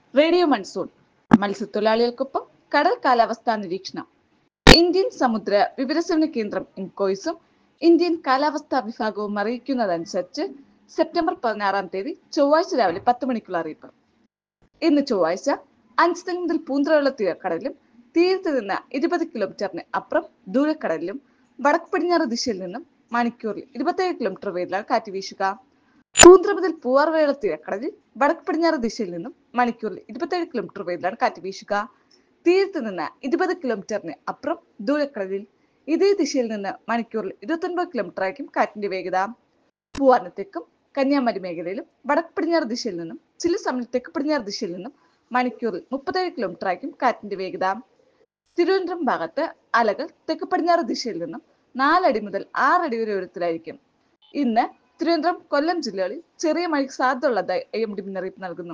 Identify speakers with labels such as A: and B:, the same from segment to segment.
A: Radio monsoon മത്സ്യത്തൊഴിലാളികൾക്കൊപ്പം കടൽ കാലാവസ്ഥാ നിരീക്ഷണം. ഇന്ത്യൻ സമുദ്ര വിവരസേവന കേന്ദ്രം ഇൻകോയ്സും ഇന്ത്യൻ കാലാവസ്ഥാ വിഭാഗവും അറിയിക്കുന്നതനുസരിച്ച് സെപ്റ്റംബർ 16 ചൊവ്വാഴ്ച രാവിലെ 10 മണിക്കുള്ള അറിയിപ്പ്. ഇന്ന് ചൊവ്വാഴ്ച അഞ്ചുതെങ്ങ് മുതൽ പൂന്തറയുള്ള തീരക്കടലിലും തീരത്ത് നിന്ന് 20 കിലോമീറ്ററിന് അപ്പുറം ദൂരക്കടലിലും വടക്ക് പടിഞ്ഞാറ് ദിശയിൽ നിന്നും മണിക്കൂറിൽ 27 കിലോമീറ്റർ വേഗത്തിലാണ് കാറ്റ് വീശുക. പൂന്തറ മുതൽ പൂവാർ വരെയുള്ള തീരക്കടലിൽ വടക്ക് പടിഞ്ഞാറ് ദിശയിൽ നിന്നും മണിക്കൂറിൽ 27 കിലോമീറ്റർ വേഗത്തിലാണ് കാറ്റ് വീശുക. തീരത്ത് നിന്ന് 20 കിലോമീറ്ററിന് അപ്പുറം ദൂരക്കടലിൽ ഇതേ ദിശയിൽ നിന്ന് മണിക്കൂറിൽ 29 കിലോമീറ്റർ ആയിരിക്കും കാറ്റിന്റെ വേഗത. പൂവാറിന് തെക്കും കന്യാകുമാരി മേഖലയിലും വടക്ക് പടിഞ്ഞാറ് ദിശയിൽ നിന്നും ചില സമയം തെക്ക് പടിഞ്ഞാറ് ദിശയിൽ നിന്നും മണിക്കൂറിൽ 37 കിലോമീറ്റർ ആയിരിക്കും കാറ്റിന്റെ വേഗത. തിരുവനന്തപുരം ഭാഗത്ത് അലകൾ തെക്ക് പടിഞ്ഞാറ് ദിശയിൽ നിന്നും 4 അടി മുതൽ 6 അടി വരെ ഉയരത്തിലായിരിക്കും. ഇന്ന് തിരുവനന്തപുരം, കൊല്ലം ജില്ലകളിൽ ചെറിയ മഴയ്ക്ക് സാധ്യതയുള്ളതായി IMD മുന്നറിയിപ്പ് നൽകുന്നു.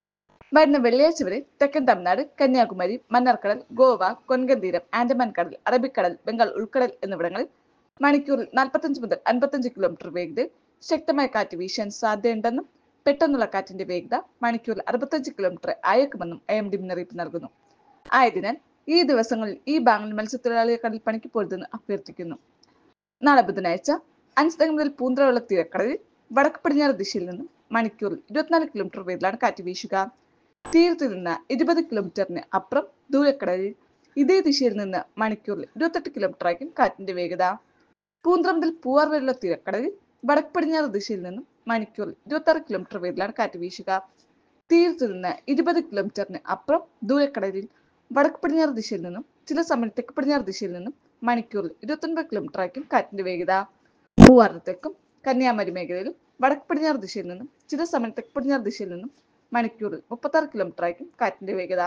A: വരുന്ന വെള്ളിയാഴ്ച വരെ തെക്കൻ തമിഴ്നാട്, കന്യാകുമാരി, മന്നാർക്കടൽ, ഗോവ, കൊങ്കൺ തീരം, ആൻഡമാൻ കടൽ, അറബിക്കടൽ, ബംഗാൾ ഉൾക്കടൽ എന്നിവിടങ്ങളിൽ മണിക്കൂറിൽ 45 മുതൽ 55 കിലോമീറ്റർ വേഗതയിൽ ശക്തമായ കാറ്റ് വീശാൻ സാധ്യതയുണ്ടെന്നും പെട്ടെന്നുള്ള കാറ്റിന്റെ വേഗത മണിക്കൂറിൽ 65 കിലോമീറ്റർ അയക്കുമെന്നും IMD മുന്നറിയിപ്പ് നൽകുന്നു. ആയതിനാൽ ഈ ദിവസങ്ങളിൽ ഈ ഭാഗങ്ങളിൽ മത്സ്യത്തൊഴിലാളികൾ കടൽ പണിക്ക് പോരുതെന്ന് അഭ്യർത്ഥിക്കുന്നു. നാളെ ബുധനാഴ്ച അഞ്ചുതെങ്ങ് മുതൽ പൂന്തറയുള്ള തീരക്കടലിൽ വടക്ക് പടിഞ്ഞാറ് ദിശയിൽ നിന്നും മണിക്കൂറിൽ 24 കിലോമീറ്റർ വേഗത്തിലാണ് കാറ്റ് വീശുക. തീരത്ത് നിന്ന് 20 കിലോമീറ്ററിന് അപ്പുറം ദൂരക്കടലിൽ ഇതേ ദിശയിൽ നിന്ന് മണിക്കൂറിൽ 28 കിലോമീറ്റർ ആയിരിക്കും കാറ്റിന്റെ വേഗത. പൂന്തറ മുതൽ പൂവാർ വരെയുള്ള തീരക്കടലിൽ വടക്ക് പടിഞ്ഞാറ് ദിശയിൽ നിന്നും മണിക്കൂറിൽ 26 കിലോമീറ്റർ വേഗത്തിലാണ് കാറ്റ് വീശുക. തീരത്ത് നിന്ന് 20 കിലോമീറ്ററിന് അപ്പുറം ദൂരക്കടലിൽ വടക്ക് പടിഞ്ഞാറ് ദിശയിൽ നിന്നും ചില സമയം തെക്ക് പടിഞ്ഞാറ് ദിശയിൽ നിന്നും മണിക്കൂറിൽ 29 കിലോമീറ്റർ ആയിരിക്കും കാറ്റിന്റെ വേഗത. പൂവാറിന് തെക്കും കന്യാകുമാരി മേഖലയിലും വടക്ക് പടിഞ്ഞാറ് ദിശയിൽ നിന്നും ചില സമയം തെക്ക് പടിഞ്ഞാറ് ദിശയിൽ നിന്നും മണിക്കൂറിൽ 36 കിലോമീറ്റർ ആയിരിക്കും കാറ്റിന്റെ വേഗത.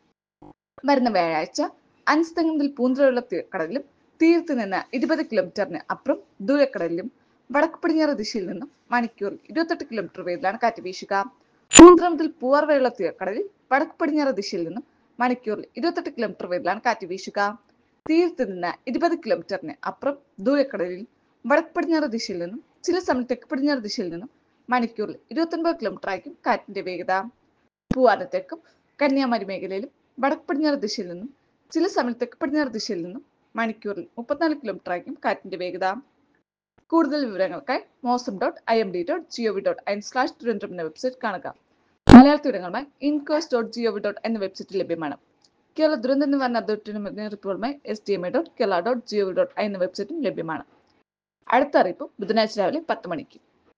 A: വരുന്ന വ്യാഴാഴ്ച അഞ്ചുതെങ്ങ് മുതൽ പൂന്തറയുള്ള കടലിലും തീരത്ത് നിന്ന് 20 കിലോമീറ്ററിന് അപ്പുറം ദൂരക്കടലിലും വടക്ക് പടിഞ്ഞാറ് ദിശയിൽ നിന്നും മണിക്കൂറിൽ 28 കിലോമീറ്റർ വേഗത്തിലാണ് കാറ്റ് വീശുക. പൂന്തറ മുതൽ പൂവാർ വരെയുള്ള തീരക്കടലിൽ വടക്ക് പടിഞ്ഞാറ് ദിശയിൽ നിന്നും മണിക്കൂറിൽ 28 കിലോമീറ്റർ വേഗത്തിലാണ് കാറ്റ് വീശുക. തീരത്ത് നിന്ന് 20 കിലോമീറ്ററിന് അപ്പുറം ദൂരക്കടലിൽ വടക്ക് പടിഞ്ഞാറ് ദിശയിൽ നിന്നും ചില സമയം തെക്ക് പടിഞ്ഞാറ് ദിശയിൽ നിന്നും മണിക്കൂറിൽ 29 കിലോമീറ്റർ ആയിരിക്കും കാറ്റിന്റെ വേഗത. പൂവാറിന് തെക്കും കന്യാകുമാരി മേഖലയിലും വടക്ക് പടിഞ്ഞാറ് ദിശയിൽ നിന്നും ചില സമയം തെക്ക് പടിഞ്ഞാറ് ദിശയിൽ നിന്നും മണിക്കൂറിൽ 34 കിലോമീറ്റർ ആയിരിക്കും കാറ്റിന്റെ വേഗത. കൂടുതൽ വിവരങ്ങൾക്കായി mosam.imd.gov.in/തിരുവനന്തപുരം എന്ന വെബ്സൈറ്റ് കാണുക. മലയാള വിവരങ്ങളുമായി incos.gov.in എന്ന വെബ്സൈറ്റിൽ ലഭ്യമാണ്. കേരള ദുരന്ത നിവാരണ അതോറിറ്റിയുടെ മുന്നറിയിപ്പുകളുമായി sdma.kerala.gov.in എന്ന വെബ്സൈറ്റും ലഭ്യമാണ്. അടുത്ത അറിയിപ്പ് ബുധനാഴ്ച രാവിലെ 10 മണിക്ക്.